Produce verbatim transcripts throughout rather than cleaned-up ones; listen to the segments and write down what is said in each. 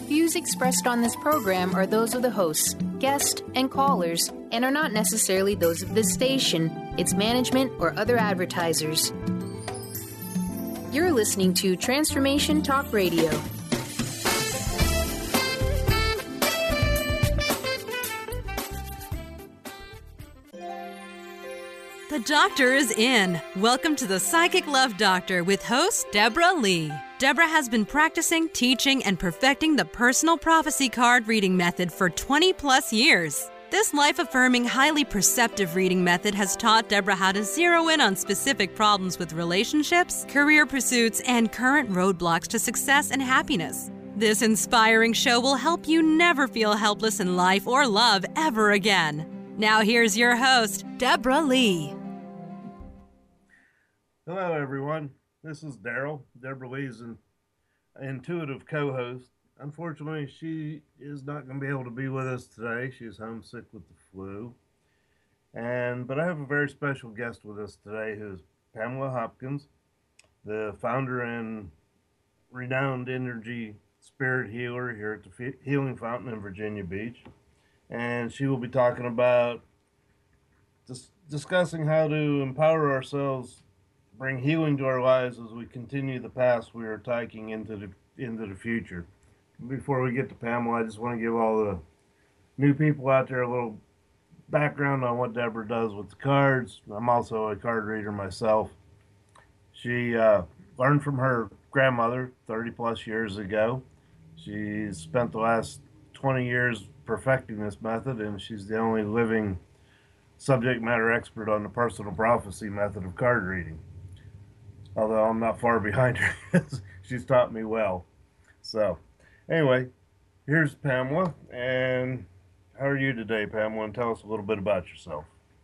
Views expressed on this program are those of the hosts, guests, and callers, and are not necessarily those of this station, its management, or other advertisers. You're listening to Transformation Talk Radio. The doctor is in. Welcome to the Psychic Love Doctor with host Deborah Lee. Deborah has been practicing, teaching, and perfecting the personal prophecy card reading method for twenty plus years. This life-affirming, highly perceptive reading method has taught Deborah how to zero in on specific problems with relationships, career pursuits, and current roadblocks to success and happiness. This inspiring show will help you never feel helpless in life or love ever again. Now here's your host, Deborah Lee. Hello, everyone. This is Daryl, Deborah Lee's an intuitive co-host. Unfortunately, she is not going to be able to be with us today. She is homesick with the flu. And but I have a very special guest with us today, who is Pamela Hopkins, the founder and renowned energy spirit healer here at the Healing Fountain in Virginia Beach. And she will be talking about dis- discussing how to empower ourselves, bring healing to our lives as we continue the path we are taking into the into the future. Before we get to Pamela, I just want to give all the new people out there a little background on what Deborah does with the cards. I'm also a card reader myself. She uh, learned from her grandmother thirty plus years ago. She spent the last twenty years perfecting this method, and she's the only living subject matter expert on the personal prophecy method of card reading. Although I'm not far behind her, she's taught me well. So, anyway, here's Pamela. And how are you today, Pamela? And tell us a little bit about yourself.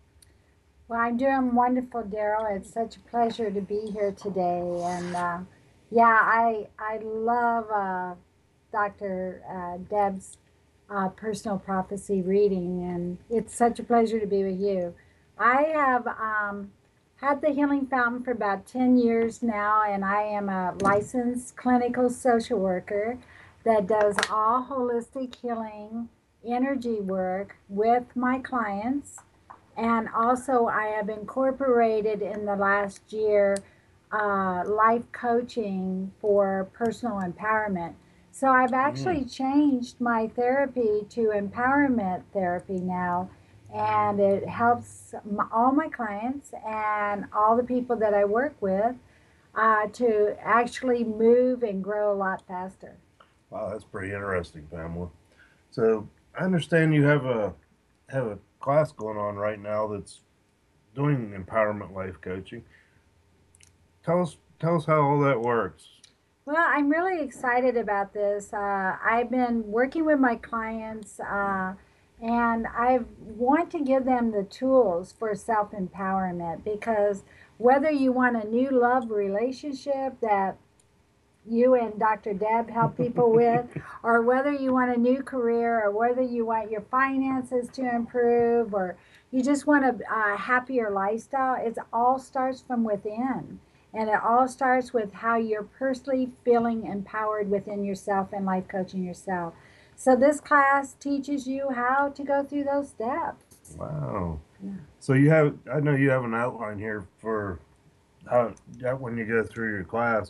Well, I'm doing wonderful, Daryl. It's such a pleasure to be here today. And uh, yeah, I I love uh, Doctor Uh, Deb's uh, personal prophecy reading, and it's such a pleasure to be with you. I have um, had the Healing Fountain for about ten years now, and I am a licensed clinical social worker that does all holistic healing energy work with my clients. And also I have incorporated in the last year uh, life coaching for personal empowerment. So I've actually mm. changed my therapy to empowerment therapy now. And it helps my, all my clients and all the people that I work with uh, to actually move and grow a lot faster. Wow, that's pretty interesting, Pamela. So I understand you have a have a class going on right now that's doing empowerment life coaching. Tell us tell us how all that works. Well, I'm really excited about this. Uh, I've been working with my clients. Uh, And I want to give them the tools for self-empowerment, because whether you want a new love relationship that you and Doctor Deb help people with, or whether you want a new career, or whether you want your finances to improve, or you just want a, a happier lifestyle, it all starts from within. And it all starts with how you're personally feeling empowered within yourself and life coaching yourself. So this class teaches you how to go through those steps. Wow. Yeah. So you have, I know you have an outline here for how, when you go through your class.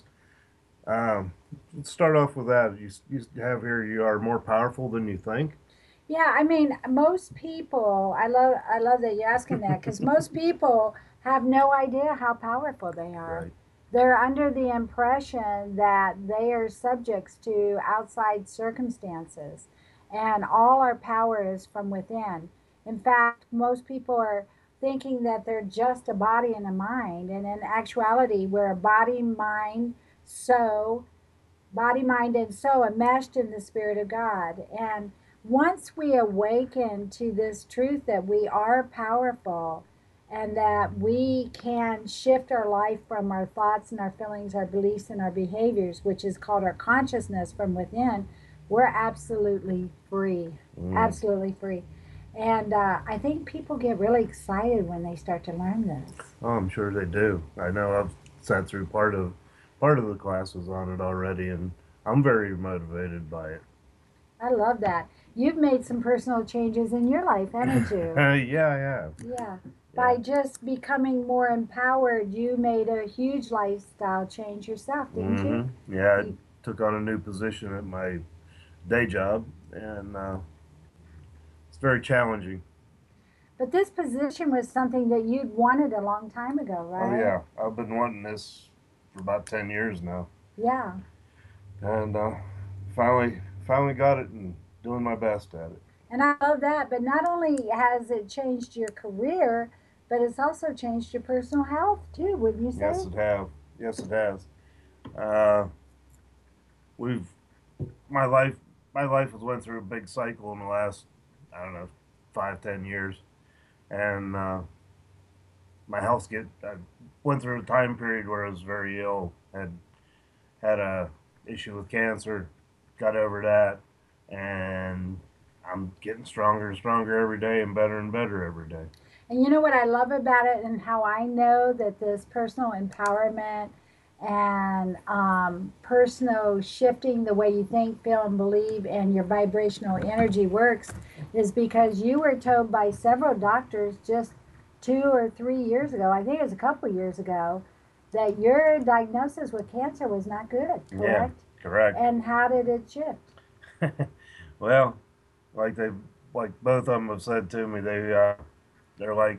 Um, let's start off with that. You, you have here, you are more powerful than you think. Yeah, I mean, most people, I love, I love that you're asking that, because most people have no idea how powerful they are. Right. They're under the impression that they are subjects to outside circumstances, and all our power is from within. In fact, most people are thinking that they're just a body and a mind, and in actuality, we're a body, mind, soul, body, mind, and soul enmeshed in the Spirit of God. And once we awaken to this truth that we are powerful, and that we can shift our life from our thoughts and our feelings, our beliefs and our behaviors, which is called our consciousness from within, we're absolutely free, mm. absolutely free. And uh, I think people get really excited when they start to learn this. Oh, I'm sure they do. I know I've sat through part of part of the classes on it already, and I'm very motivated by it. I love that. You've made some personal changes in your life, haven't you? Uh, yeah, I have. Yeah. By Yeah. just becoming more empowered, you made a huge lifestyle change yourself, didn't you? Mm-hmm. Yeah, I You- took on a new position at my day job, and uh, it's very challenging. But this position was something that you'd wanted a long time ago, Oh right? yeah, I've been wanting this for about ten years now, Yeah. and uh, finally, finally got it, and doing my best at it. And I love that. But not only has it changed your career, but it's also changed your personal health too, wouldn't you say? Yes, it have. Yes, it has. Uh, we've my life. My life has went through a big cycle in the last, I don't know, five, ten years, and uh, my health get. I went through a time period where I was very ill. Had had a issue with cancer, got over that, and I'm getting stronger and stronger every day, and better and better every day. And you know what I love about it, and how I know that this personal empowerment and um, personal shifting the way you think, feel, and believe, and your vibrational energy works, is because you were told by several doctors just two or three years ago, I think it was a couple years ago, that your diagnosis with cancer was not good, Yeah, correct? correct. And how did it shift? Well, like they, like both of them have said to me, they, uh, they're like,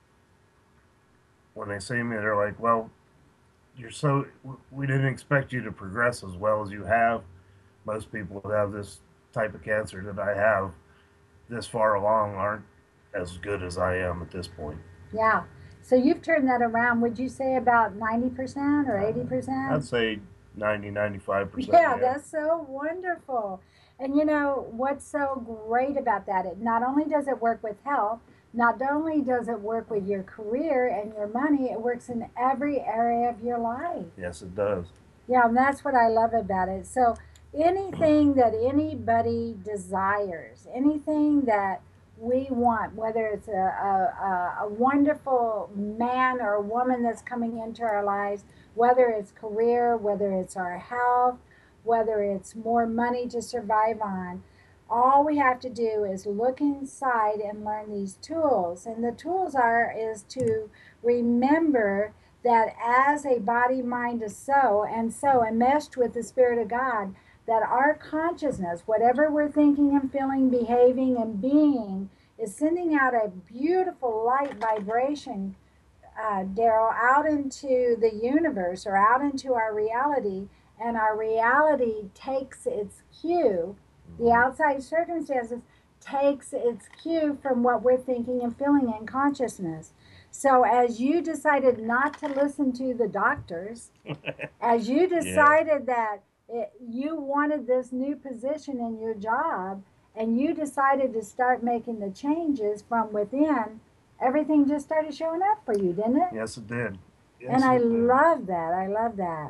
when they see me, they're like, well, you're so, we didn't expect you to progress as well as you have. Most people who have this type of cancer that I have this far along aren't as good as I am at this point. Yeah. So you've turned that around, would you say about ninety percent or eighty percent? I'd say ninety, ninety-five percent. Yeah, that's so wonderful. And you know what's so great about that? It not only does it work with health, not only does it work with your career and your money, it works in every area of your life. Yes, it does. Yeah, and that's what I love about it. So anything that anybody desires, anything that we want, whether it's a, a, a, a wonderful man or a woman that's coming into our lives, whether it's career, whether it's our health, whether it's more money to survive on, all we have to do is look inside and learn these tools. And the tools are is to remember that as a body, mind, a soul, and so enmeshed with the Spirit of God, that our consciousness, whatever we're thinking and feeling, behaving, and being, is sending out a beautiful light vibration, uh, Daryl, out into the universe or out into our reality, and our reality takes its cue. The outside circumstances takes its cue from what we're thinking and feeling in consciousness. So as you decided not to listen to the doctors, as you decided yeah. that it, you wanted this new position in your job, and you decided to start making the changes from within, everything just started showing up for you, didn't it? Yes, it did. Yes, and I it did. love that. I love that.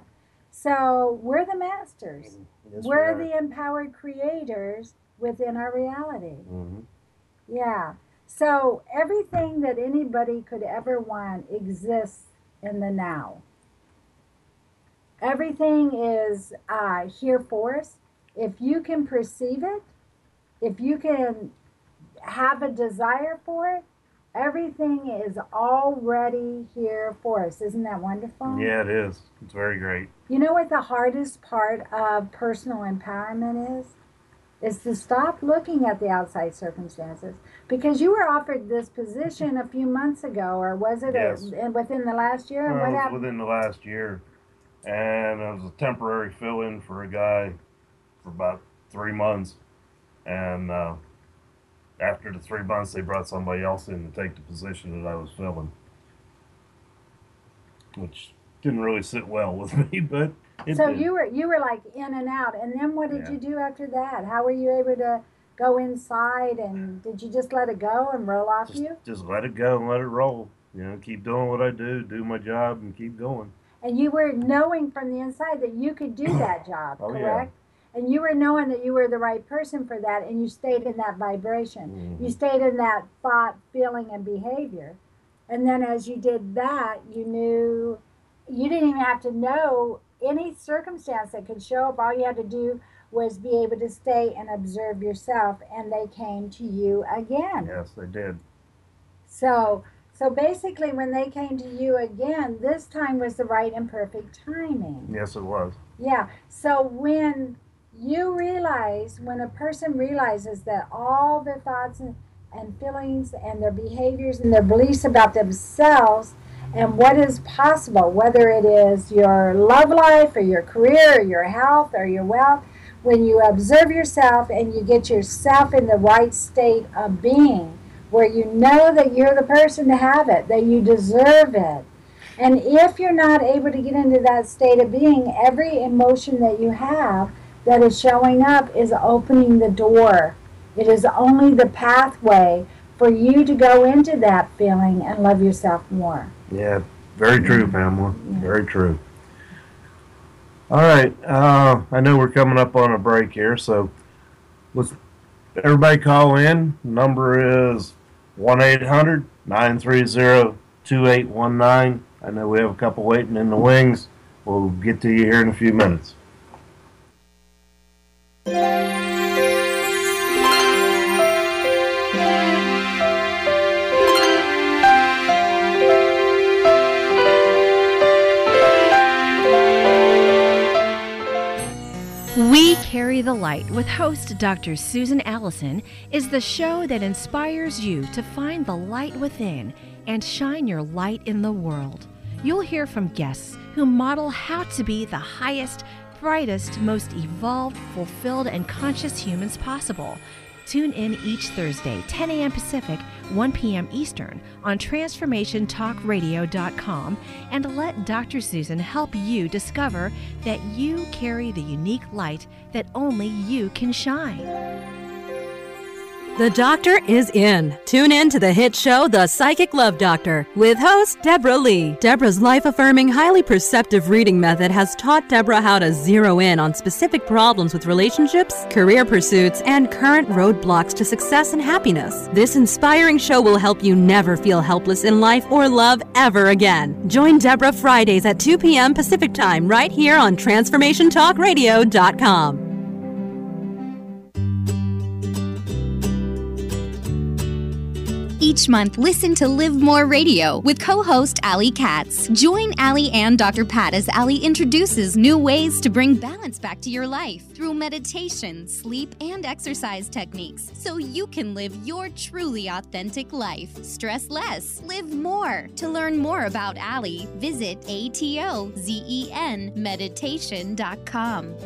So we're the masters. Yes, we're we the empowered creators within our reality. Mm-hmm. Yeah. So everything that anybody could ever want exists in the now. Everything is uh, here for us. If you can perceive it, if you can have a desire for it, everything is already here for us. Isn't that wonderful? Yeah, it is. It's very great. You know what the hardest part of personal empowerment is? Is to stop looking at the outside circumstances. Because you were offered this position a few months ago, or was it Yes. a, within the last year? And Well, what it was happened? within the last year. And it was a temporary fill-in for a guy for about three months. And uh, after the three months, they brought somebody else in to take the position that I was filling, which didn't really sit well with me, but it So did. you were you were like in and out, and then what did Yeah. you do after that? How were you able to go inside, and did you just let it go and roll off just, you? just let it go and let it roll. You know, keep doing what I do, do my job, and keep going. And you were knowing from the inside that you could do that job, Oh, yeah. correct? And you were knowing that you were the right person for that, and you stayed in that vibration. Mhm. You stayed in that thought, feeling, and behavior. And then as you did that, you knew you didn't even have to know any circumstance that could show up. All you had to do was be able to stay and observe yourself, and they came to you again. Yes, they did. So, so basically, when they came to you again, this time was the right and perfect timing. Yes, it was. Yeah. So when you realize, when a person realizes that all their thoughts and, and feelings and their behaviors and their beliefs about themselves and what is possible, whether it is your love life or your career or your health or your wealth, when you observe yourself and you get yourself in the right state of being, where you know that you're the person to have it, that you deserve it. And if you're not able to get into that state of being, every emotion that you have that is showing up is opening the door. It is only the pathway for you to go into that feeling and love yourself more. Yeah, very true, Pamela. Yeah. Very true. All right, uh, I know we're coming up on a break here, so let's everybody call in. Number is one eight hundred nine three zero two eight one nine. I know we have a couple waiting in the wings. We'll get to you here in a few minutes. We Carry the Light with host Doctor Susan Allison is the show that inspires you to find the light within and shine your light in the world. You'll hear from guests who model how to be the highest, brightest, most evolved, fulfilled, and conscious humans possible. Tune in each Thursday, ten a.m. Pacific, one p.m. Eastern, on transformation talk radio dot com, and let Doctor Susan help you discover that you carry the unique light that only you can shine. The doctor is in. Tune in to the hit show, The Psychic Love Doctor, with host Deborah Lee. Deborah's life-affirming, highly perceptive reading method has taught Deborah how to zero in on specific problems with relationships, career pursuits, and current roadblocks to success and happiness. This inspiring show will help you never feel helpless in life or love ever again. Join Deborah Fridays at two p.m. Pacific Time right here on transformation talk radio dot com. Each month, listen to Live More Radio with co-host Allie Katz. Join Allie and Doctor Pat as Allie introduces new ways to bring balance back to your life through meditation, sleep, and exercise techniques so you can live your truly authentic life. Stress less, live more. To learn more about Allie, visit A T O Z E N meditation dot com.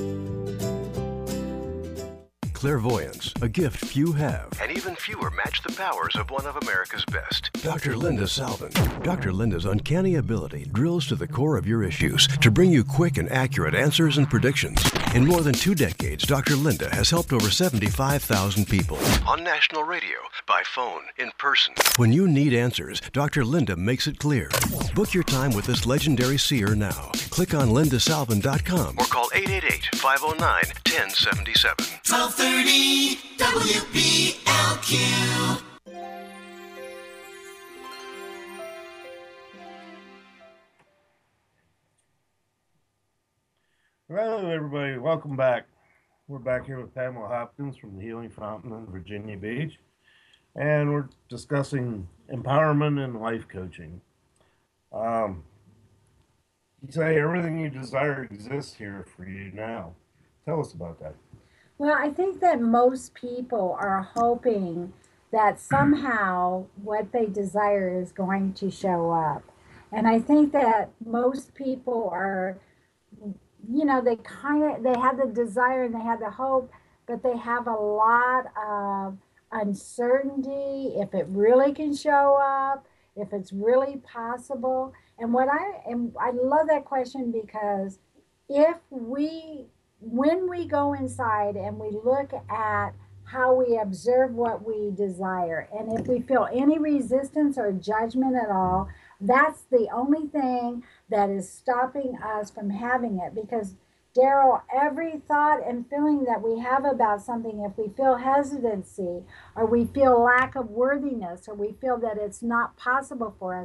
Clairvoyance, a gift few have, and even fewer match the powers of one of America's best. Doctor Linda Salvin. Doctor Linda's uncanny ability drills to the core of your issues to bring you quick and accurate answers and predictions. In more than two decades, Doctor Linda has helped over seventy-five thousand people. On national radio, by phone, in person. When you need answers, Doctor Linda makes it clear. Book your time with this legendary seer now. Click on linda salvin dot com or call eight eight eight, five oh nine, one oh seven seven. twelve thirty W P L Q. Hello, everybody. Welcome back. We're back here with Pamela Hopkins from the Healing Fountain in Virginia Beach, and we're discussing empowerment and life coaching. Um, you say everything you desire exists here for you now. Tell us about that. Well, I think that most people are hoping that somehow what they desire is going to show up. And I think that most people are, you know, they kind of, they have the desire and they have the hope, but they have a lot of uncertainty if it really can show up, if it's really possible. And what I am, I love that question, because if we, when we go inside and we look at how we observe what we desire, and if we feel any resistance or judgment at all, that's the only thing that is stopping us from having it. Because, Daryl, every thought and feeling that we have about something, if we feel hesitancy or we feel lack of worthiness or we feel that it's not possible for us,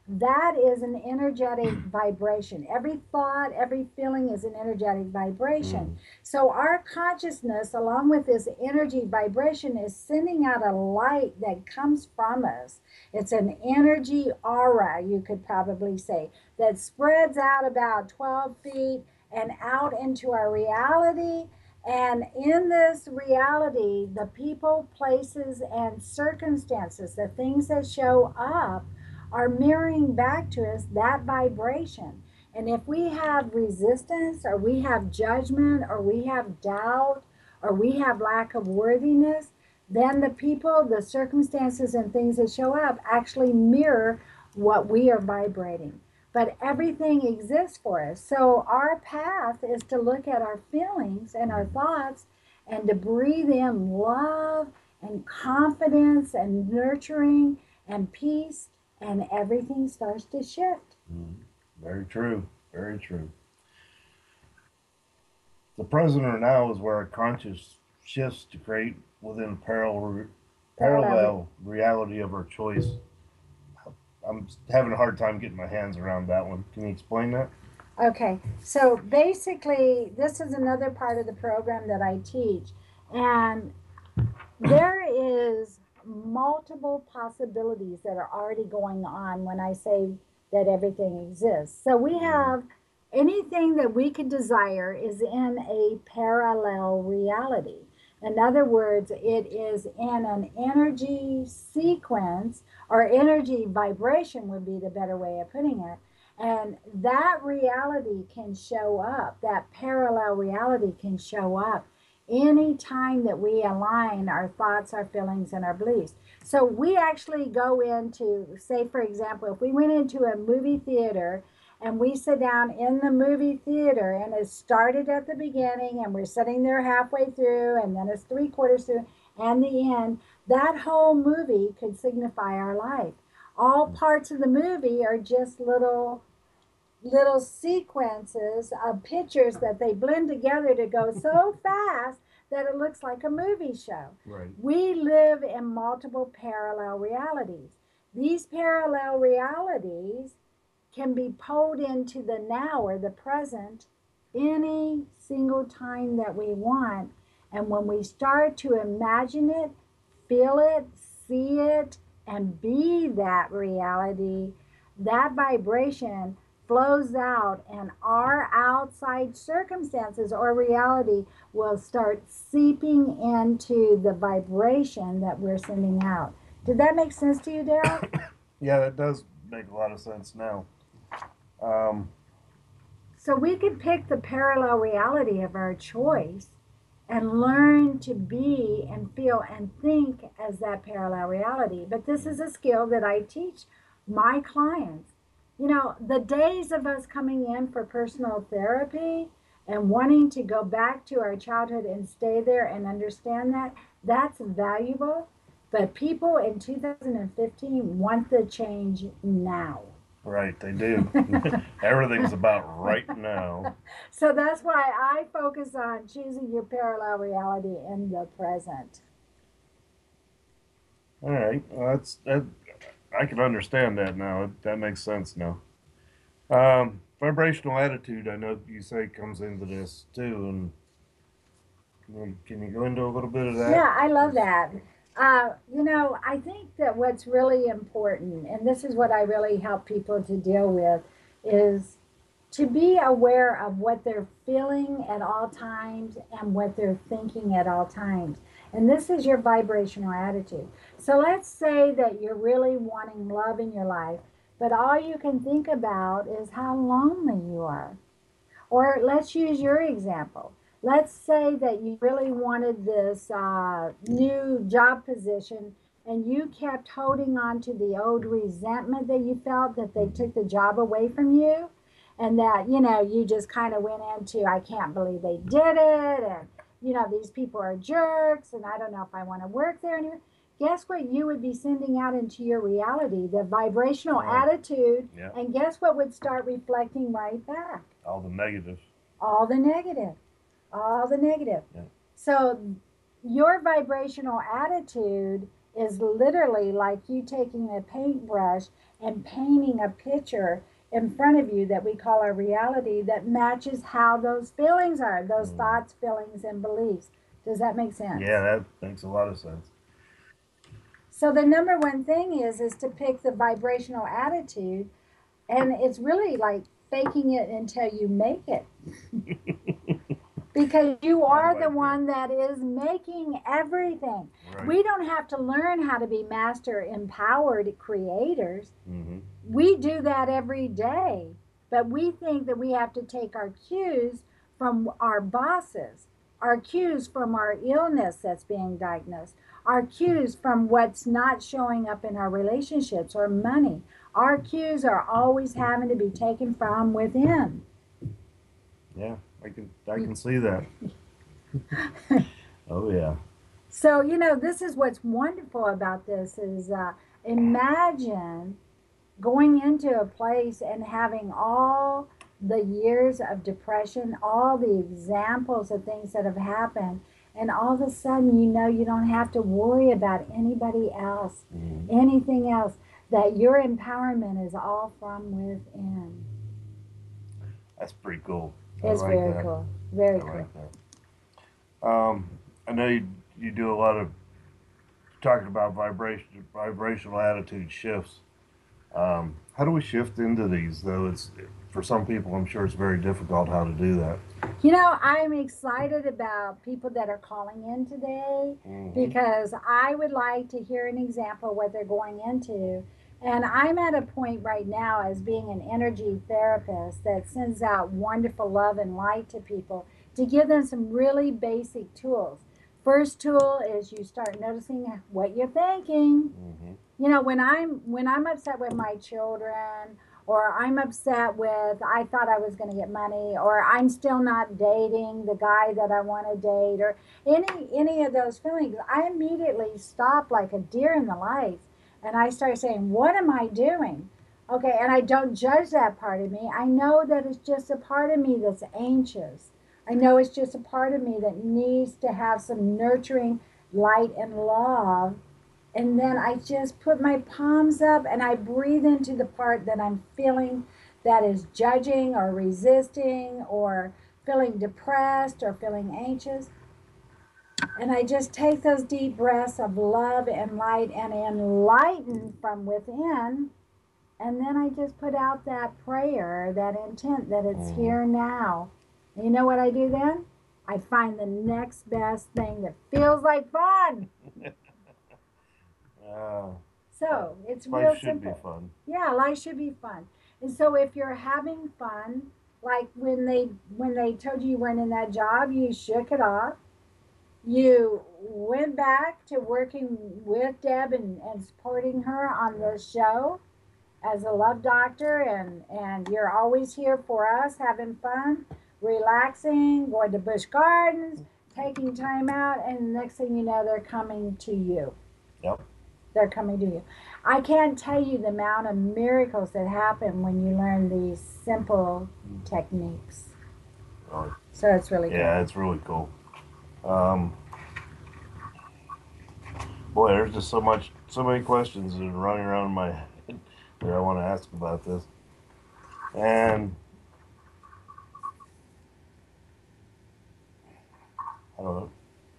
That is an energetic vibration. Every thought, every feeling is an energetic vibration. Mm. So our consciousness, along with this energy vibration, is sending out a light that comes from us. It's an energy aura, you could probably say, that spreads out about twelve feet and out into our reality. And in this reality, the people, places, and circumstances, the things that show up, are mirroring back to us that vibration. And if we have resistance, or we have judgment, or we have doubt, or we have lack of worthiness, then the people, the circumstances, and things that show up actually mirror what we are vibrating. But everything exists for us. So our path is to look at our feelings and our thoughts and to breathe in love and confidence and nurturing and peace, and everything starts to shift. Mm, very true. Very true. The present or now is where our conscious shifts to create within parallel, parallel reality of our choice. I'm having a hard time getting my hands around that one. Can you explain that? Okay, so basically, this is another part of the program that I teach, and there is multiple possibilities that are already going on when I say that everything exists. So we have anything that we could desire is in a parallel reality. In other words, it is in an energy sequence, or energy vibration would be the better way of putting it. And that reality can show up, that parallel reality can show up any time that we align our thoughts, our feelings, and our beliefs. So we actually go into, say, for example, if we went into a movie theater and we sit down in the movie theater and it started at the beginning and we're sitting there halfway through and then it's three quarters through and the end, that whole movie could signify our life. All parts of the movie are just little little sequences of pictures that they blend together to go so fast that it looks like a movie show. Right. We live in multiple parallel realities. These parallel realities can be pulled into the now or the present any single time that we want. And when we start to imagine it, feel it, see it, and be that reality, that vibration flows out, and our outside circumstances or reality will start seeping into the vibration that we're sending out. Did that make sense to you, Daryl? Yeah, that does make a lot of sense now. Um, so we could pick the parallel reality of our choice and learn to be and feel and think as that parallel reality. But this is a skill that I teach my clients. You know, the days of us coming in for personal therapy and wanting to go back to our childhood and stay there and understand that, that's valuable. But people in two thousand fifteen want the change now. Right, they do. Everything's about right now. So that's why I focus on choosing your parallel reality in the present. All right, well, that's that. I can understand that now. That makes sense now. Um, vibrational attitude, I know you say, comes into this too, and can you, can you go into a little bit of that? Yeah, I love that. Uh, you know, I think that what's really important, and this is what I really help people to deal with, is to be aware of what they're feeling at all times and what they're thinking at all times. And this is your vibrational attitude. So let's say that you're really wanting love in your life, but all you can think about is how lonely you are. Or let's use your example. Let's say that you really wanted this uh, new job position and you kept holding on to the old resentment that you felt that they took the job away from you, and that, you know, you just kind of went into, I can't believe they did it, and, you know, these people are jerks, and I don't know if I want to work there anymore. Guess what you would be sending out into your reality? The vibrational oh, attitude, yeah. And guess what would start reflecting right back? All the negative. All the negative. All the negative. Yeah. So your vibrational attitude is literally like you taking a paintbrush and painting a picture in front of you that we call our reality that matches how those feelings are, those mm. thoughts, feelings, and beliefs. Does that make sense? Yeah, that makes a lot of sense. So the number one thing is is to pick the vibrational attitude, and it's really like faking it until you make it. Because you are like the one that. that is making everything. Right. We don't have to learn how to be master empowered creators. Mm-hmm. We do that every day. But we think that we have to take our cues from our bosses, our cues from our illness that's being diagnosed, our cues from what's not showing up in our relationships or money. Our cues are always having to be taken from within. Yeah. I can I can see that. Oh yeah. So, you know, this is what's wonderful about this is uh, imagine going into a place and having all the years of depression, all the examples of things that have happened, and all of a sudden you know you don't have to worry about anybody else, mm-hmm. anything else, that your empowerment is all from within. That's pretty cool. It's like very that. cool. Very I cool. Like that. Um, I know you, you do a lot of talking about vibration, vibrational attitude shifts. Um, how do we shift into these, though? It's for some people, I'm sure it's very difficult how to do that. You know, I'm excited about people that are calling in today mm-hmm. because I would like to hear an example of what they're going into. And I'm at a point right now as being an energy therapist that sends out wonderful love and light to people to give them some really basic tools. First tool is you start noticing what you're thinking. Mm-hmm. You know, when I'm when I'm upset with my children, or I'm upset with I thought I was going to get money, or I'm still not dating the guy that I want to date, or any any of those feelings, I immediately stop like a deer in the lights. And I start saying, what am I doing? Okay, and I don't judge that part of me. I know that it's just a part of me that's anxious. I know it's just a part of me that needs to have some nurturing light and love. And then I just put my palms up and I breathe into the part that I'm feeling that is judging or resisting or feeling depressed or feeling anxious. And I just take those deep breaths of love and light and enlighten from within. And then I just put out that prayer, that intent that it's mm. here now. And you know what I do then? I find the next best thing that feels like fun. uh, so it's life real should simple. Be fun. Yeah, life should be fun. And so if you're having fun, like when they when they told you you weren't in that job, you shook it off. You went back to working with Deb and, and supporting her on this show as a love doctor, and, and you're always here for us, having fun, relaxing, going to Busch Gardens, taking time out, and the next thing you know, they're coming to you. Yep. They're coming to you. I can't tell you the amount of miracles that happen when you learn these simple techniques. Oh. So it's really cool. Yeah, it's really cool. Um, boy, there's just so much, so many questions that are running around in my head that I want to ask about this. And I don't know.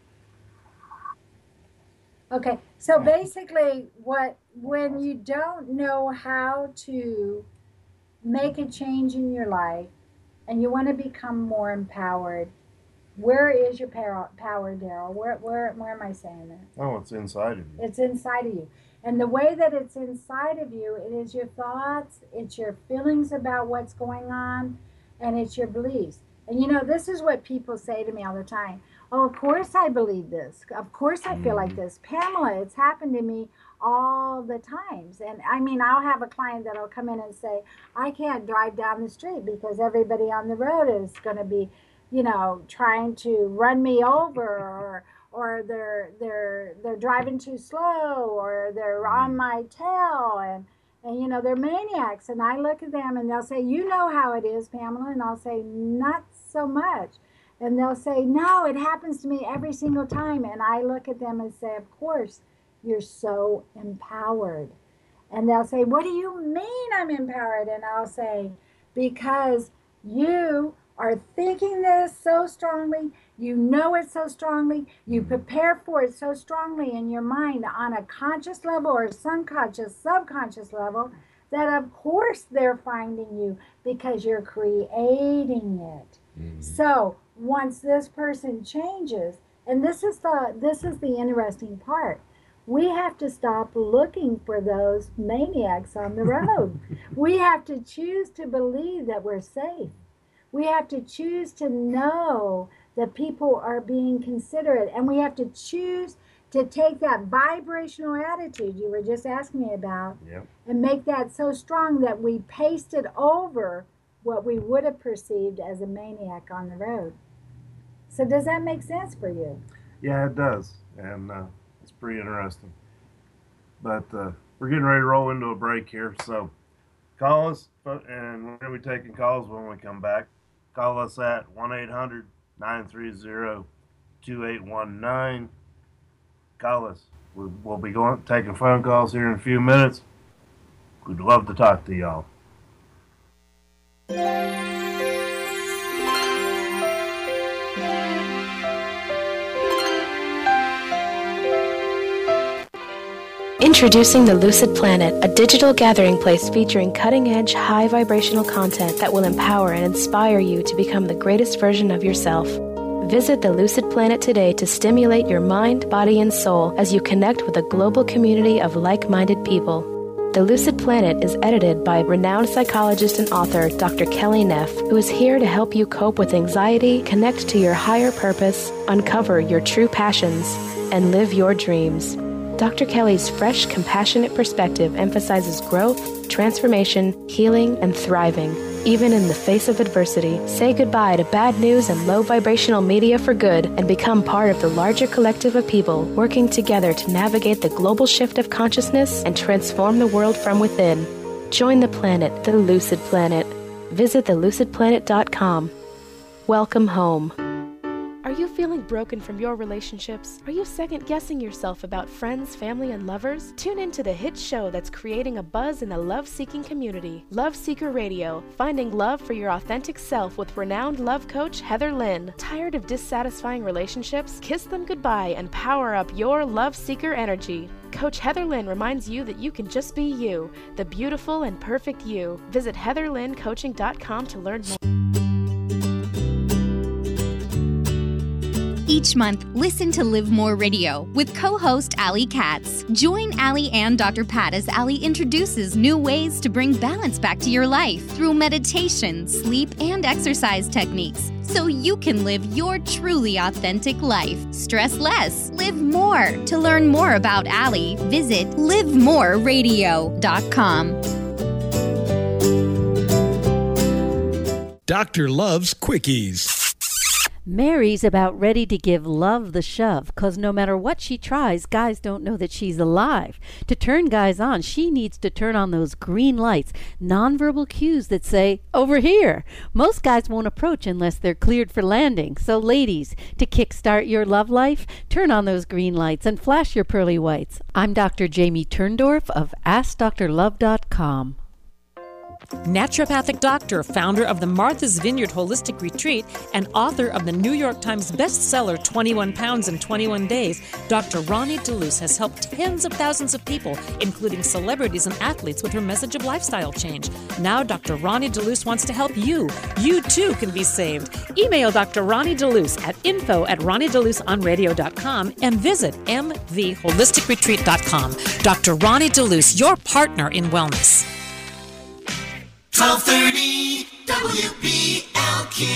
Okay, so basically, what when you don't know how to make a change in your life, and you want to become more empowered. Where is your power, power Daryl? Where, where, where am I saying that? Oh, it's inside of you. It's inside of you. And the way that it's inside of you, it is your thoughts, it's your feelings about what's going on, and it's your beliefs. And you know, this is what people say to me all the time. Oh, of course I believe this. Of course I feel like this. Pamela, it's happened to me all the times. And I mean, I'll have a client that'll come in and say, I can't drive down the street because everybody on the road is going to be, you know, trying to run me over, or or they're they're they're driving too slow, or they're on my tail, and and you know, they're maniacs. And I look at them and they'll say, you know how it is, Pamela, and I'll say, not so much. And they'll say, no, it happens to me every single time. And I look at them and say, of course, you're so empowered. And they'll say, what do you mean I'm empowered? And I'll say, because you are thinking this so strongly, you know it so strongly, you prepare for it so strongly in your mind on a conscious level or subconscious, subconscious level, that of course they're finding you because you're creating it. Mm-hmm. So once this person changes, and this is the this is the interesting part, we have to stop looking for those maniacs on the road. We have to choose to believe that we're safe. We have to choose to know that people are being considerate, and we have to choose to take that vibrational attitude you were just asking me about, yep, and make that so strong that we paste it over what we would have perceived as a maniac on the road. So does that make sense for you? Yeah, it does, and uh, it's pretty interesting. But uh, we're getting ready to roll into a break here, so call us, and we're going to be taking calls when we come back. Call us at one eight hundred nine three zero two eight one nine. Call us. We'll, we'll be going taking phone calls here in a few minutes. We'd love to talk to y'all. Introducing the Lucid Planet, a digital gathering place featuring cutting-edge, high-vibrational content that will empower and inspire you to become the greatest version of yourself. Visit the Lucid Planet today to stimulate your mind, body, and soul as you connect with a global community of like-minded people. The Lucid Planet is edited by renowned psychologist and author Doctor Kelly Neff, who is here to help you cope with anxiety, connect to your higher purpose, uncover your true passions, and live your dreams. Doctor Kelly's fresh, compassionate perspective emphasizes growth, transformation, healing, and thriving, even in the face of adversity. Say goodbye to bad news and low vibrational media for good and become part of the larger collective of people working together to navigate the global shift of consciousness and transform the world from within. Join the planet, the Lucid Planet. Visit the lucid planet dot com. Welcome home. Are you feeling broken from your relationships? Are you second-guessing yourself about friends, family, and lovers? Tune in to the hit show that's creating a buzz in the love-seeking community. Love Seeker Radio, finding love for your authentic self with renowned love coach Heather Lynn. Tired of dissatisfying relationships? Kiss them goodbye and power up your love seeker energy. Coach Heather Lynn reminds you that you can just be you, the beautiful and perfect you. Visit heather lynn coaching dot com to learn more. Each month, listen to Live More Radio with co-host Allie Katz. Join Allie and Doctor Pat as Allie introduces new ways to bring balance back to your life through meditation, sleep, and exercise techniques, so you can live your truly authentic life. Stress less, live more. To learn more about Allie, visit live more radio dot com. Doctor loves quickies. Mary's about ready to give love the shove, because no matter what she tries, guys don't know that she's alive. To turn guys on, she needs to turn on those green lights, nonverbal cues that say, over here. Most guys won't approach unless they're cleared for landing. So ladies, to kickstart your love life, turn on those green lights and flash your pearly whites. I'm Doctor Jamie Turndorf of ask dr love dot com. Naturopathic doctor, founder of the Martha's Vineyard Holistic Retreat, and author of the New York Times bestseller twenty-one pounds in twenty-one days, Doctor Ronnie DeLuce has helped tens of thousands of people, including celebrities and athletes, with her message of lifestyle change. Now Doctor Ronnie DeLuce wants to help you. You too can be saved. Email Doctor Ronnie DeLuce at info at ronnie deluce on radio dot com and visit m v holistic retreat dot com. Doctor Ronnie DeLuce, your partner in wellness. twelve thirty W B L Q.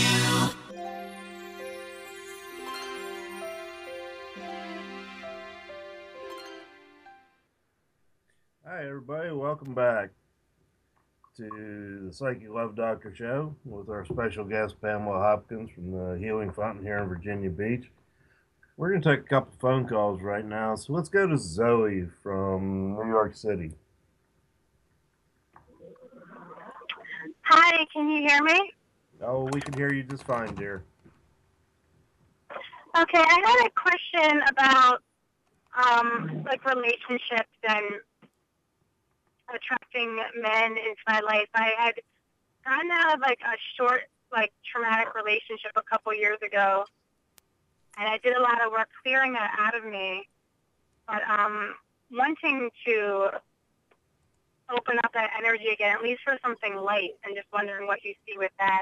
Hi, everybody. Welcome back to the Psychic Love Doctor Show with our special guest, Pamela Hopkins from the Healing Fountain here in Virginia Beach. We're going to take a couple phone calls right now, so let's go to Zoe from New York City. Hi, can you hear me? Oh, we can hear you just fine, dear. Okay, I had a question about, um, like, relationships and attracting men into my life. I had gotten out of like a short, like traumatic relationship a couple years ago, and I did a lot of work clearing that out of me. But um, wanting to open up that energy again, at least for something light, and just wondering what you see with that.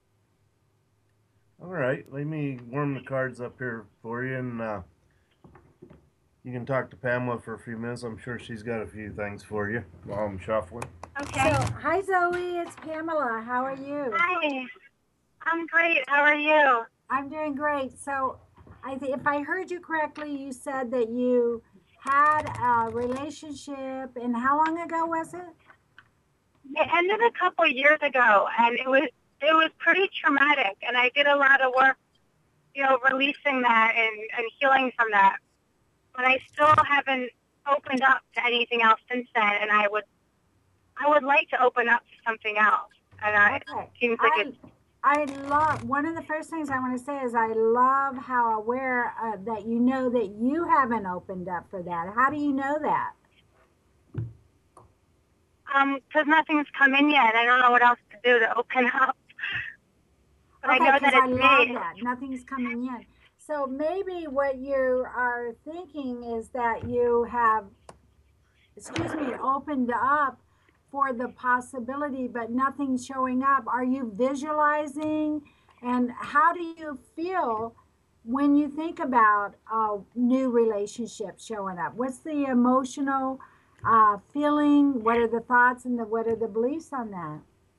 All right, let me warm the cards up here for you, and uh, you can talk to Pamela for a few minutes. I'm sure she's got a few things for you while I'm shuffling. Okay. So, hi Zoe, it's Pamela. How are you? Hi. I'm great. How are you? I'm doing great. So, I th- if I heard you correctly, you said that you had a relationship, and how long ago was it? It ended a couple years ago, and it was it was pretty traumatic. And I did a lot of work, you know, releasing that and, and healing from that. But I still haven't opened up to anything else since then, and I would I would like to open up to something else. And I, Okay. it seems like I, it's I love, one of the first things I want to say is I love how aware uh, that you know that you haven't opened up for that. How do you know that? um because nothing's come in yet. I don't know what else to do to open up. But Okay, I know 'cause that I it's love me. that. Nothing's coming in. So maybe what you are thinking is that you have, excuse me, opened up for the possibility, but nothing's showing up. Are you visualizing? And how do you feel when you think about a new relationship showing up? What's the emotional uh, feeling? What are the thoughts and the, what are the beliefs on that?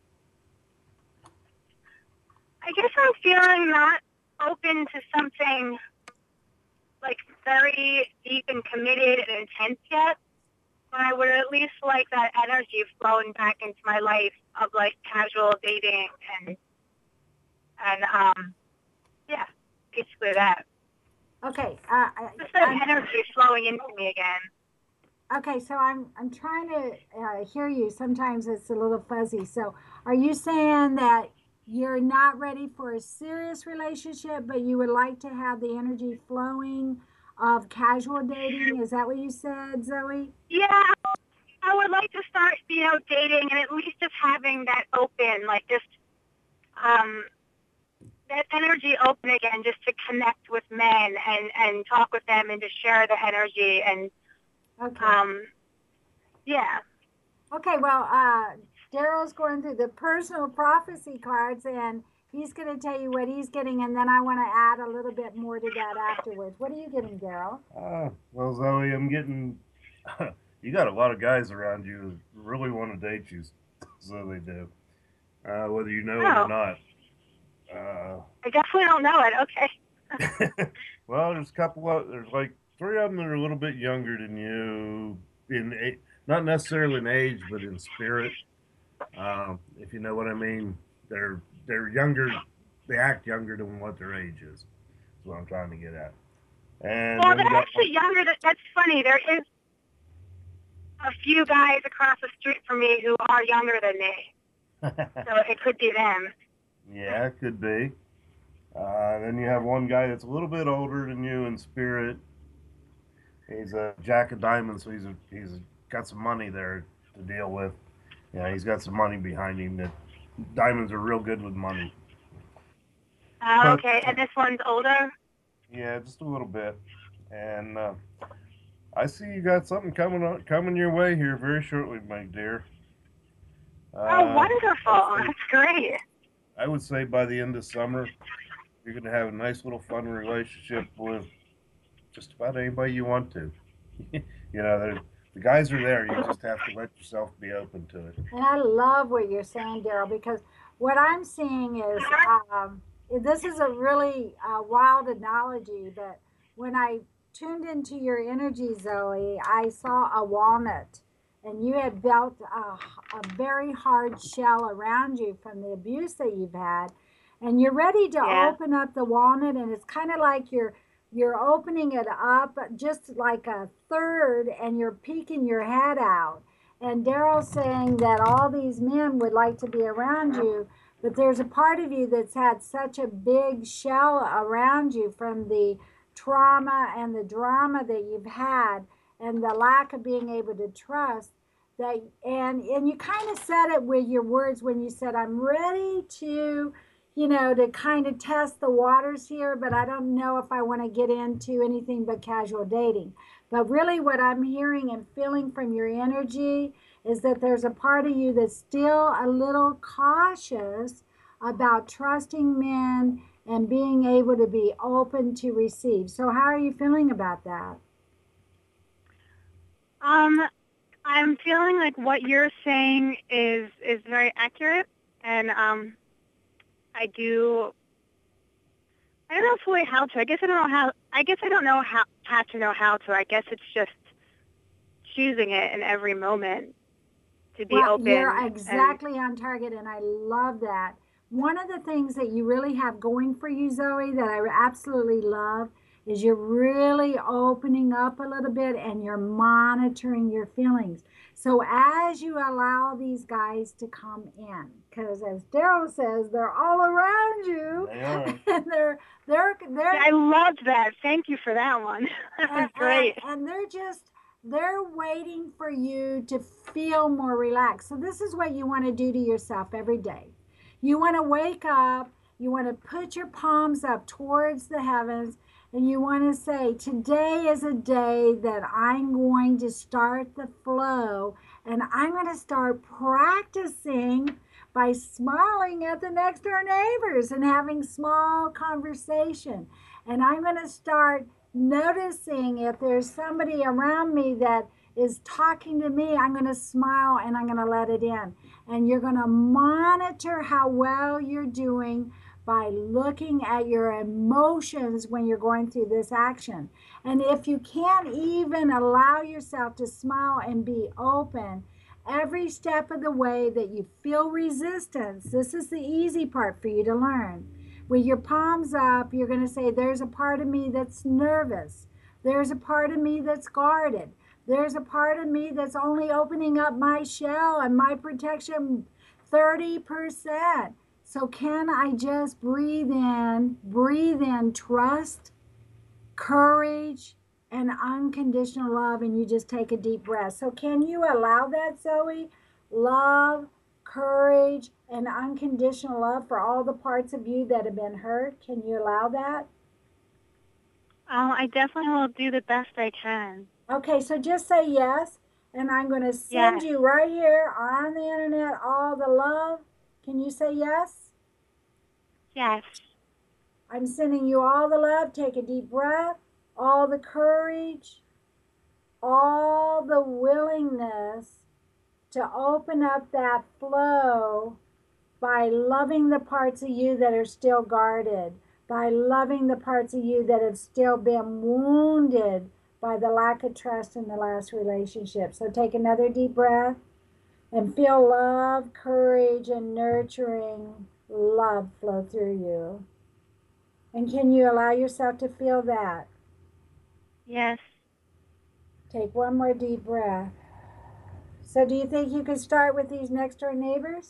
I guess I'm feeling not open to something like very deep and committed and intense yet. But I would at least like that energy flowing back into my life of like casual dating and and um yeah, basically that. Okay. Uh, I, Just that I'm- energy flowing into me again. Okay, so I'm I'm trying to uh, hear you. Sometimes it's a little fuzzy. So, are you saying that you're not ready for a serious relationship, but you would like to have the energy flowing of casual dating? Is that what you said, Zoe? Yeah, I would like to start, you know, dating and at least just having that open, like just um that energy open again, just to connect with men and and talk with them and to share the energy and Okay. um yeah. Okay, well, uh, Daryl's going through the personal prophecy cards, and he's going to tell you what he's getting, and then I want to add a little bit more to that afterwards. What are you getting, Daryl? Uh, well, Zoe, I'm getting. You got a lot of guys around you who really want to date you, so they do. Uh, whether you know it Oh. or not. Uh, I definitely don't know it. Okay. well, there's a couple of there's like three of them that are a little bit younger than you in a, not necessarily in age, but in spirit. Um, if you know what I mean, they're they're younger. They act younger than what their age is. Is what I'm trying to get at. And Well, then they're we got- actually younger. That, that's funny. There is a few guys across the street from me who are younger than me. So it could be them. Yeah, it could be. Uh, then you have one guy that's a little bit older than you in spirit. He's a jack of diamonds, so he's a, he's got some money there to deal with. Yeah, he's got some money behind him. That diamonds are real good with money. Uh, But- okay, and this one's older? Yeah, just a little bit. And uh, I see you got something coming on, coming your way here very shortly, my dear. Oh, Uh, wonderful. That's great. I would say by the end of summer, you're going to have a nice little fun relationship with just about anybody you want to. You know, the- the guys are there. You just have to let yourself be open to it. And I love what you're saying, Daryl, because what I'm seeing is um, this is a really uh, wild analogy, but when I tuned into your energy, Zoe, I saw a walnut, and you had built a, a very hard shell around you from the abuse that you've had, and you're ready to Yeah. open up the walnut, and it's kind of like you're you're opening it up just like a third, and you're peeking your head out. And Daryl's saying that all these men would like to be around you, but there's a part of you that's had such a big shell around you from the trauma and the drama that you've had and the lack of being able to trust, that and and you kind of said it with your words when you said, I'm ready to, you know, to kind of test the waters here, but I don't know if I want to get into anything but casual dating. But really what I'm hearing and feeling from your energy is that there's a part of you that's still a little cautious about trusting men and being able to be open to receive. So how are you feeling about that? Um, I'm feeling like what you're saying is is very accurate, and um, I do. I don't know fully how to. I guess I don't know how. I guess I don't know how how to know how to. I guess it's just choosing it in every moment to be well, open. You're exactly on target, and I love that. One of the things that you really have going for you, Zoe, that I absolutely love is you're really opening up a little bit and you're monitoring your feelings. So as you allow these guys to come in, because as Daryl says, they're all around you. They are. And they're, they're, they're. I loved that. Thank you for that one. That was and, great. And, and they're just, they're waiting for you to feel more relaxed. So this is what you want to do to yourself every day. You want to wake up, you want to put your palms up towards the heavens, and you want to say, today is a day that I'm going to start the flow, and I'm going to start practicing by smiling at the next door neighbors and having small conversation. And I'm going to start noticing if there's somebody around me that is talking to me, I'm going to smile and I'm going to let it in. And you're going to monitor how well you're doing by looking at your emotions when you're going through this action. And if you can't even allow yourself to smile and be open, every step of the way that you feel resistance, this is the easy part for you to learn. With your palms up, you're going to say, there's a part of me that's nervous. There's a part of me that's guarded. There's a part of me that's only opening up my shell and my protection thirty percent. So can I just breathe in, breathe in trust, courage, and unconditional love, and you just take a deep breath. So can you allow that, Zoe? Love, courage, and unconditional love for all the parts of you that have been hurt. Can you allow that? Um, I definitely will do the best I can. Okay, so just say yes, and I'm going to send Yes. you right here on the internet all the love. Can you say yes? Yes. I'm sending you all the love. Take a deep breath. All the courage, all the willingness to open up that flow by loving the parts of you that are still guarded, by loving the parts of you that have still been wounded by the lack of trust in the last relationship. So take another deep breath and feel love, courage, and nurturing love flow through you. And can you allow yourself to feel that? Yes. Take one more deep breath. So do you think you could start with these next door neighbors?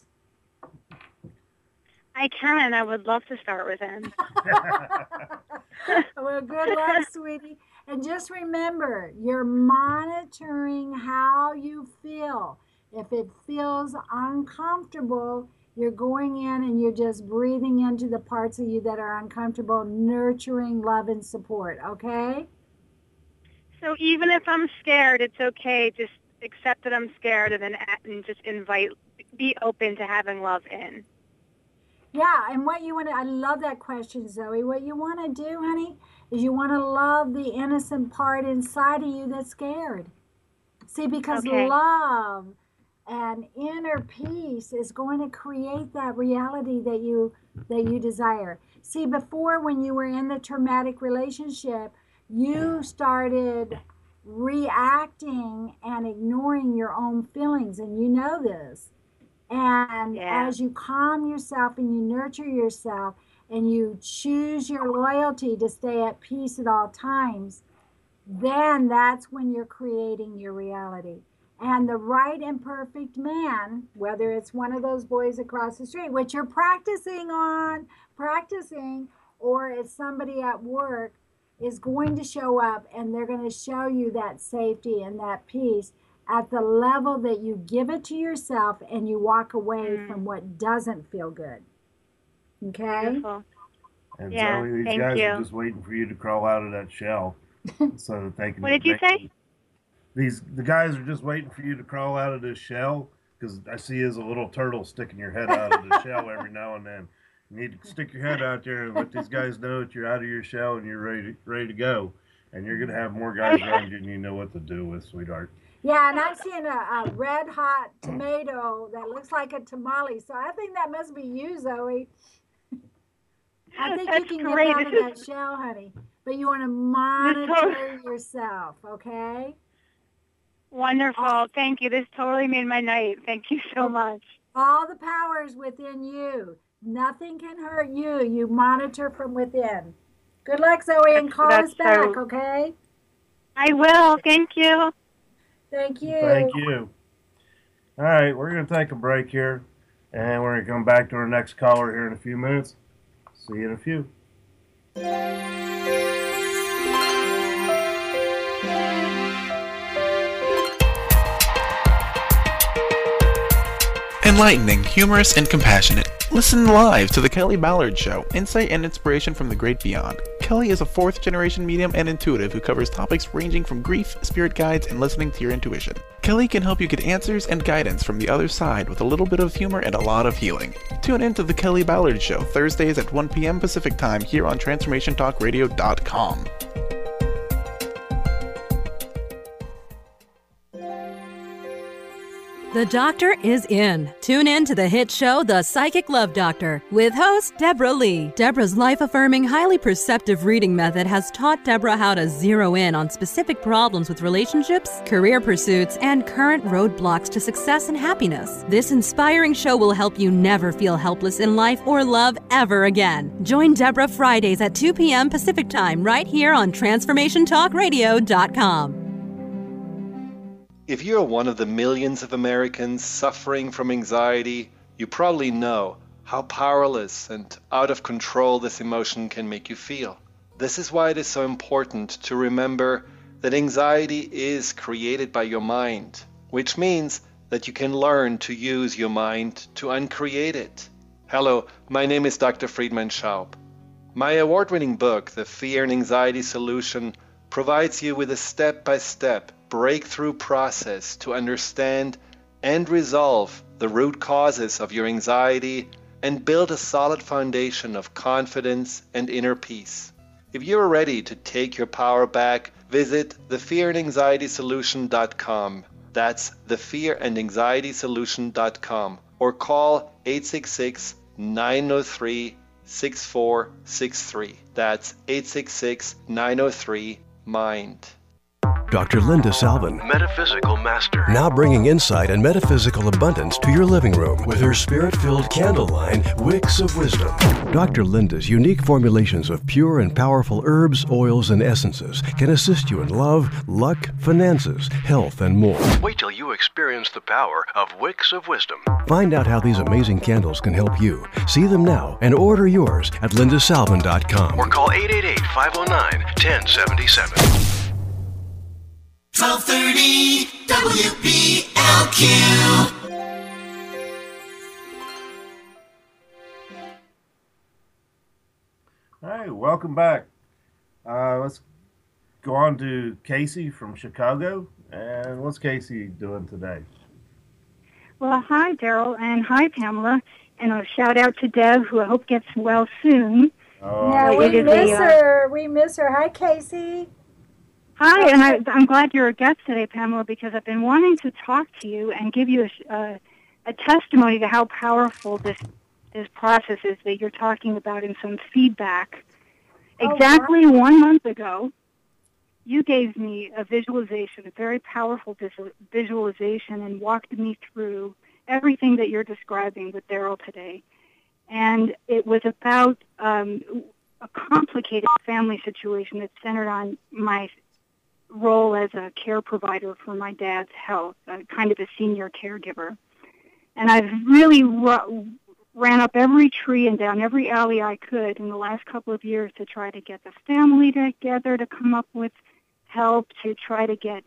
I can. I would love to start with him. Well, good luck, sweetie. And just remember, you're monitoring how you feel. If it feels uncomfortable, you're going in and you're just breathing into the parts of you that are uncomfortable, nurturing love and support, okay? So even if I'm scared, it's okay. Just accept that I'm scared and then and just invite, be open to having love in. Yeah, and what you want to, I love that question, Zoe. What you want to do, honey, is you want to love the innocent part inside of you that's scared. See, because Okay. love and inner peace is going to create that reality that you that you desire. See, before when you were in the traumatic relationship, you started reacting and ignoring your own feelings, and you know this. And Yeah. as you calm yourself and you nurture yourself and you choose your loyalty to stay at peace at all times, then that's when you're creating your reality. And the right and perfect man, whether it's one of those boys across the street, which you're practicing on, practicing, or it's somebody at work, is going to show up and they're going to show you that safety and that peace. at the level that you give it to yourself and you walk away Mm. from what doesn't feel good. Okay? Beautiful. And Yeah, Zoe, these thank guys you. are just waiting for you to crawl out of that shell so that they can. What did you say? These the guys are just waiting for you to crawl out of this shell, because I see you as a little turtle sticking your head out of the shell every now and then. You need to stick your head out there and let these guys know that you're out of your shell and you're ready to, ready to go. And you're going to have more guys around you and you know what to do with, sweetheart. Yeah, and I'm seeing a, a red hot tomato that looks like a tamale. So I think that must be you, Zoe. I think That's you can great. get out of This that is- shell, honey. But you want to monitor yourself, okay? Wonderful. Thank you. This totally made my night. Thank you so much. All the power is within you. Nothing can hurt you. You monitor from within. Good luck, Zoe, and call That's us back, so- okay? I will. Thank you. Thank you. Thank you. All right, we're going to take a break here, and we're going to come back to our next caller here in a few minutes. See you in a few. Enlightening, humorous, and compassionate. Listen live to The Kelly Ballard Show, insight and inspiration from the great beyond. Kelly is a fourth-generation medium and intuitive who covers topics ranging from grief, spirit guides, and listening to your intuition. Kelly can help you get answers and guidance from the other side with a little bit of humor and a lot of healing. Tune in to The Kelly Ballard Show, Thursdays at one p.m. Pacific Time here on transformation talk radio dot com. The doctor is in. Tune in to the hit show, The Psychic Love Doctor, with host Deborah Lee. Deborah's life-affirming, highly perceptive reading method has taught Deborah how to zero in on specific problems with relationships, career pursuits, and current roadblocks to success and happiness. This inspiring show will help you never feel helpless in life or love ever again. Join Deborah Fridays at two p.m. Pacific Time right here on transformation talk radio dot com. If you're one of the millions of Americans suffering from anxiety, you probably know how powerless and out of control this emotion can make you feel. This is why it is so important to remember that anxiety is created by your mind, which means that you can learn to use your mind to uncreate it. Hello, my name is Doctor Friedman Schaub. My award-winning book, The Fear and Anxiety Solution, provides you with a step-by-step breakthrough process to understand and resolve the root causes of your anxiety and build a solid foundation of confidence and inner peace. If you are ready to take your power back, visit the fear and anxiety solution dot com. That's the fear and anxiety solution dot com, or call eight six six, nine zero three, six four six three. That's eight six six, nine zero three, MIND. Doctor Linda Salvin, Metaphysical Master, now bringing insight and metaphysical abundance to your living room with her spirit-filled candle line, Wicks of Wisdom. Doctor Linda's unique formulations of pure and powerful herbs, oils, and essences can assist you in love, luck, finances, health, and more. Wait till you experience the power of Wicks of Wisdom. Find out how these amazing candles can help you. See them now and order yours at linda salvin dot com or call eight eight eight, five oh nine, one oh seven seven. twelve thirty W P L Q. All right, welcome back. Uh, let's go on to Casey from Chicago. And what's Casey doing today? Well, hi, Daryl, and hi, Pamela. And a shout out to Deb, who I hope gets well soon. Oh. Yeah, Uh, we it is miss a, uh, her. We miss her. Hi, Casey. Hi, and I, I'm glad you're a guest today, Pamela, because I've been wanting to talk to you and give you a, uh, a testimony to how powerful this this process is that you're talking about in some feedback. Oh, Exactly one month ago, you gave me a visualization, a very powerful vis- visualization, and walked me through everything that you're describing with Daryl today. And it was about um, a complicated family situation that centered on my role as a care provider for my dad's health, uh, kind of a senior caregiver. And I've really ru- ran up every tree and down every alley I could in the last couple of years to try to get the family together to come up with help, to try to get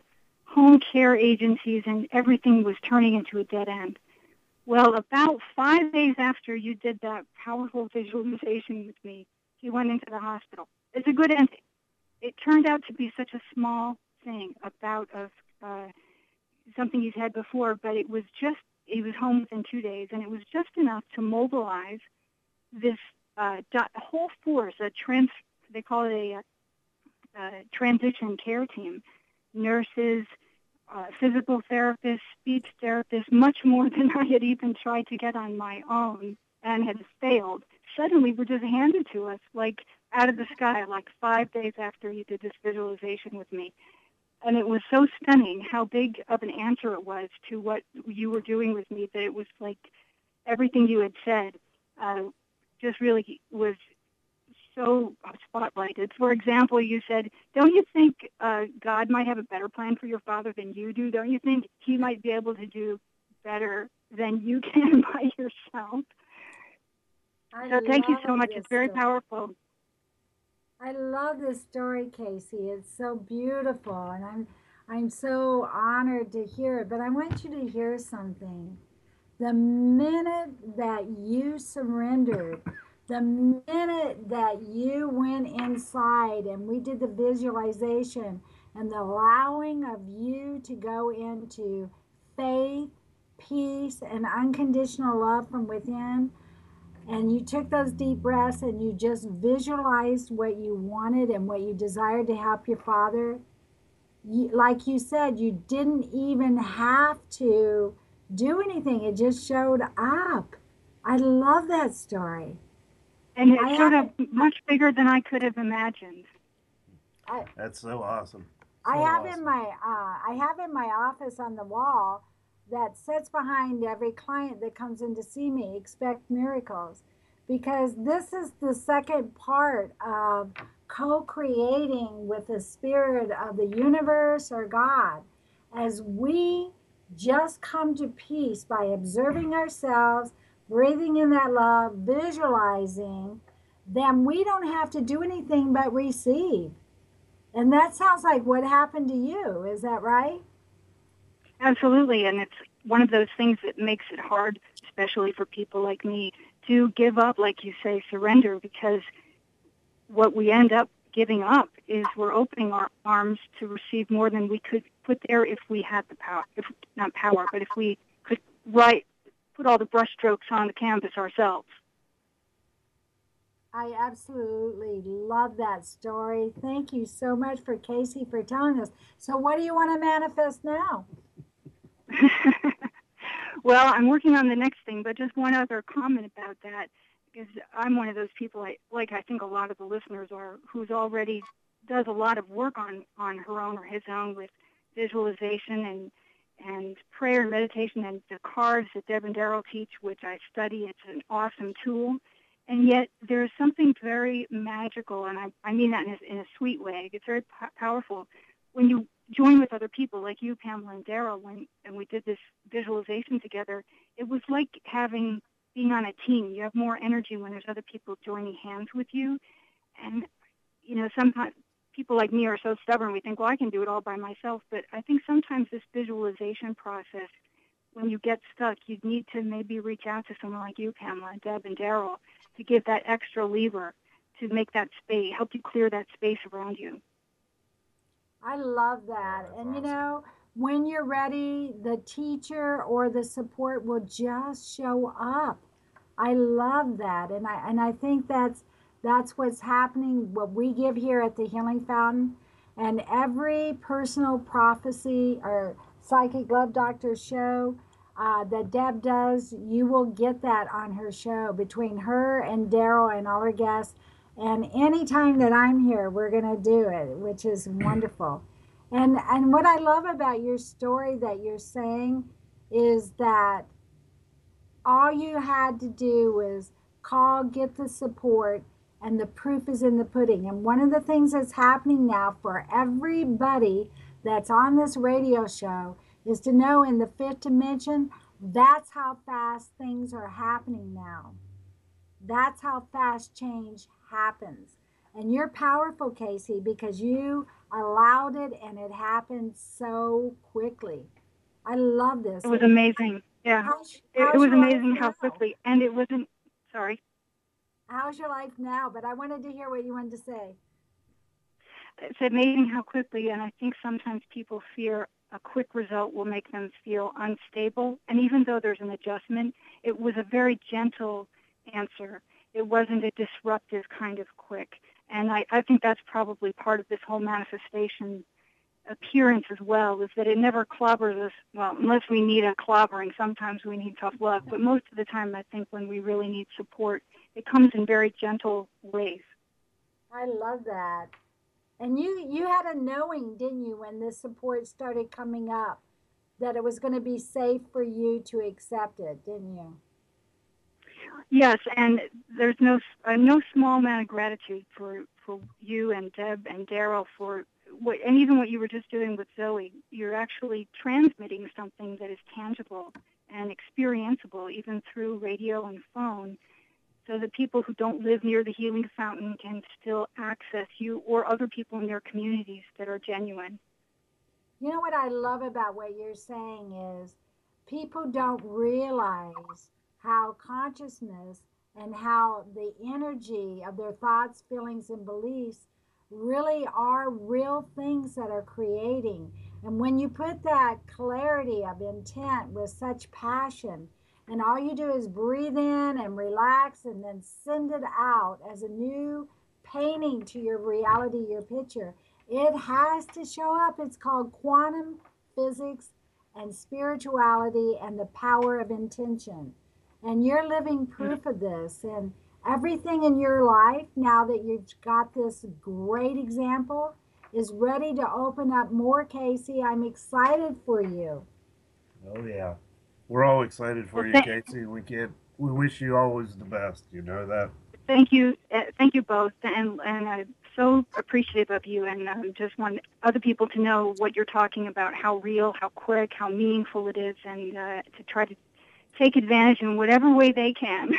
home care agencies, and everything was turning into a dead end. Well, about five days after you did that powerful visualization with me, he went into the hospital. It's a good ending. It turned out to be such a small thing, a bout of uh, something he's had before, but it was just, he was home within two days, and it was just enough to mobilize this uh, whole force, a trans, they call it a, a transition care team, nurses, uh, physical therapists, speech therapists, much more than I had even tried to get on my own and had failed. Suddenly were just handed to us like out of the sky, like five days after you did this visualization with me. And it was so stunning how big of an answer it was to what you were doing with me that it was like everything you had said uh, just really was so spotlighted. For example, you said, don't you think uh, God might have a better plan for your father than you do? Don't you think he might be able to do better than you can by yourself? I so thank you so love much. this It's very story. powerful. I love this story, Casey. It's so beautiful, and I'm I'm so honored to hear it. But I want you to hear something. The minute that you surrendered, the minute that you went inside and we did the visualization and the allowing of you to go into faith, peace, and unconditional love from within, and you took those deep breaths and you just visualized what you wanted and what you desired to help your father, you, like you said, you didn't even have to do anything. It just showed up. I love that story. And it I showed have, up much bigger than I could have imagined. I, That's so awesome. I So have awesome. in my uh, I have in my office on the wall that sits behind every client that comes in to see me, expect miracles, because this is the second part of co-creating with the spirit of the universe or God, as we just come to peace by observing ourselves, breathing in that love, visualizing, then we don't have to do anything but receive. And that sounds like what happened to you. Is that right? Absolutely, and it's one of those things that makes it hard, especially for people like me, to give up, like you say, surrender, because what we end up giving up is we're opening our arms to receive more than we could put there if we had the power, if not power, but if we could write, put all the brushstrokes on the canvas ourselves. I absolutely love that story. Thank you so much for Casey for telling us. So what do you want to manifest now? Well, I'm working on the next thing, but just one other comment about that, because I'm one of those people, I, like I think a lot of the listeners are, who's already does a lot of work on, on her own or his own with visualization and and prayer and meditation and the cards that Deb and Daryl teach, which I study. It's an awesome tool. And yet there's something very magical, and I, I mean that in a, in a sweet way. It's very po- powerful when you join with other people like you, Pamela and Daryl, when and we did this visualization together. It was like having being on a team. You have more energy when there's other people joining hands with you. And, you know, sometimes people like me are so stubborn. We think, well, I can do it all by myself. But I think sometimes this visualization process, when you get stuck, you need to maybe reach out to someone like you, Pamela, Deb, and Daryl, to give that extra lever to make that space, help you clear that space around you. I love that. Oh, and you awesome. know, when you're ready, the teacher or the support will just show up. I love that. And I and I think that's that's what's happening, what we give here at the Healing Fountain. And every personal prophecy or Psychic Love Doctor show uh, that Deb does, you will get that on her show between her and Daryl and all her guests. And anytime that I'm here, we're going to do it, which is wonderful. And and what I love about your story that you're saying is that all you had to do was call, get the support, and the proof is in the pudding. And one of the things that's happening now for everybody that's on this radio show is to know in the fifth dimension, that's how fast things are happening now. That's how fast change happens. And you're powerful, Casey, because you allowed it it, and it happened so quickly. I love this. It was amazing. Yeah. How's, it, how's it was your life amazing how now? quickly, and it wasn't, sorry. How's your life now? But I wanted to hear what you wanted to say. It's amazing how quickly, and I think sometimes people fear a quick result will make them feel unstable. And even though there's an adjustment, it was a very gentle answer. It wasn't a disruptive kind of quick. And I, I think that's probably part of this whole manifestation appearance as well, is that it never clobbers us. Well, unless we need a clobbering, sometimes we need tough love. But most of the time, I think when we really need support, it comes in very gentle ways. I love that. And you, you had a knowing, didn't you, when this support started coming up, that it was going to be safe for you to accept it, didn't you? Yes, and there's no uh, no small amount of gratitude for, for you and Deb and Daryl for what, and even what you were just doing with Zoe. You're actually transmitting something that is tangible and experienceable, even through radio and phone, so that people who don't live near the healing fountain can still access you or other people in their communities that are genuine. You know what I love about what you're saying is people don't realize how consciousness and how the energy of their thoughts, feelings, and beliefs really are real things that are creating. And when you put that clarity of intent with such passion, and all you do is breathe in and relax and then send it out as a new painting to your reality, your picture, it has to show up. It's called quantum physics and spirituality and the power of intention. And you're living proof of this. And everything in your life, now that you've got this great example, is ready to open up more, Casey. I'm excited for you. Oh, yeah. We're all excited for well, you, thank- Casey. We can't. We wish you always the best. You know that. Thank you, uh, thank you both, and and I'm so appreciative of you, and um, just want other people to know what you're talking about, how real, how quick, how meaningful it is, and uh, to try to take advantage in whatever way they can.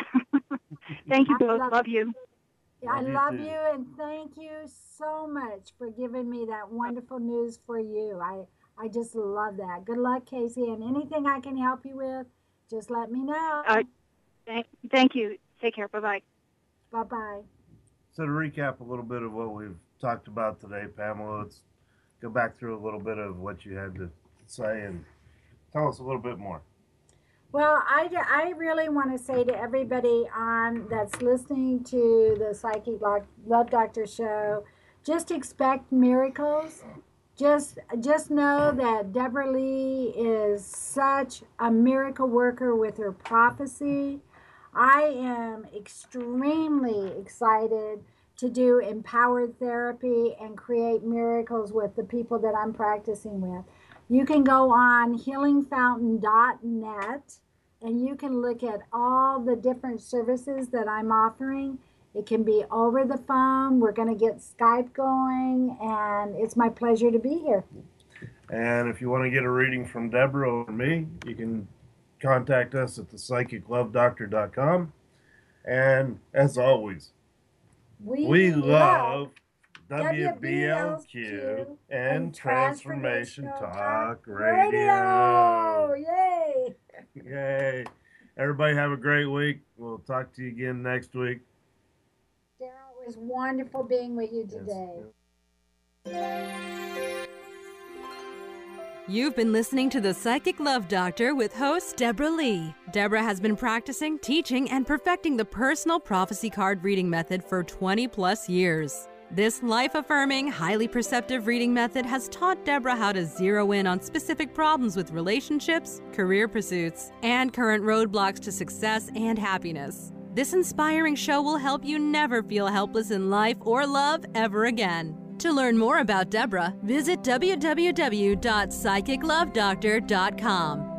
Thank you both. Love, love you. Yeah, I love you, and thank you so much for giving me that wonderful news for you. I. I just love that. Good luck, Casey, and anything I can help you with, just let me know. Uh, thank, thank you. Take care. Bye-bye. Bye-bye. So to recap a little bit of what we've talked about today, Pamela, let's go back through a little bit of what you had to say and tell us a little bit more. Well, I, I really want to say to everybody on that's listening to the Psychic Love Doctor show, just expect miracles. Just, just know that Deborah Lee is such a miracle worker with her prophecy. I am extremely excited to do empowered therapy and create miracles with the people that I'm practicing with. You can go on healing fountain dot net and you can look at all the different services that I'm offering. It can be over the phone. We're going to get Skype going, and it's my pleasure to be here. And if you want to get a reading from Deborah or me, you can contact us at the psychic love doctor dot com. And as always, we, we love W B L Q and Transformation Talk Radio. Yay! Yay. Everybody have a great week. We'll talk to you again next week. Daryl, it was wonderful being with you today. Yes. You've been listening to The Psychic Love Doctor with host Deborah Lee. Deborah has been practicing, teaching, and perfecting the personal prophecy card reading method for twenty plus years. This life-affirming, highly perceptive reading method has taught Deborah how to zero in on specific problems with relationships, career pursuits, and current roadblocks to success and happiness. This inspiring show will help you never feel helpless in life or love ever again. To learn more about Deborah, visit w w w dot psychic love doctor dot com.